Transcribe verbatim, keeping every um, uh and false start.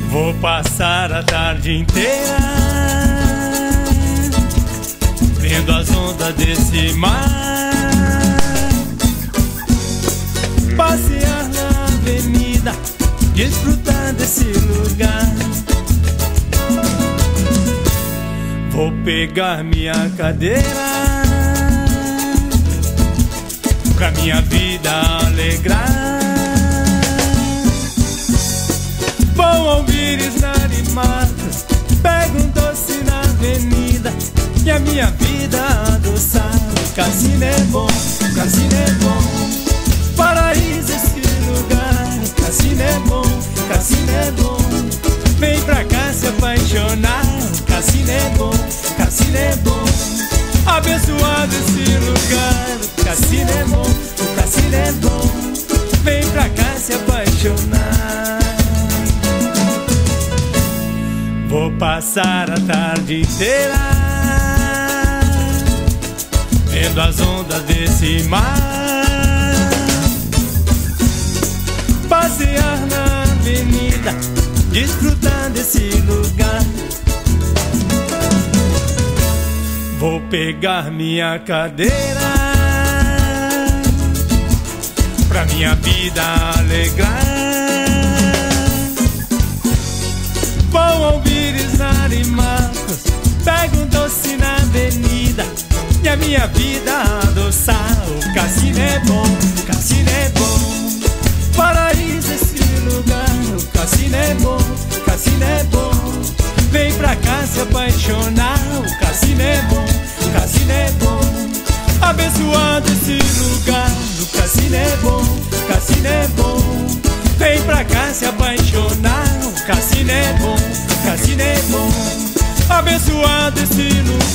Vou passar a tarde inteira vendo as ondas desse mar, passear na avenida, desfrutar desse lugar. Vou pegar minha cadeira pra minha vida alegrar. Vou ouvir Snarimatas, pego um doce na avenida e a minha vida adoçar. O cassino é bom, o cassino é bom, paraíso esse lugar. O cassino é bom, o cassino é bom, vem pra cá se apaixonar. O cassino é bom, o cassino é bom, abençoado esse lugar. O cassino é bom, o cassino é bom, vem pra cá se apaixonar. Vou passar a tarde inteira vendo as ondas desse mar, passear na avenida, desfrutar desse lugar. Vou pegar minha cadeira pra minha vida alegrar. Vou ouvir Snarimatas, pego um doce na avenida e a minha vida adoçar. O cassino é bom, o cassino é bom, paraíso esse lugar. O cassino é bom, o cassino é bom, vem pra cá se apaixonar. O cassino é bom, o cassino é bom, abençoado esse lugar. O cassino é bom, o cassino é bom, vem pra cá se apaixonar. O cassino é bom, o cassino é bom, abençoado esse lugar.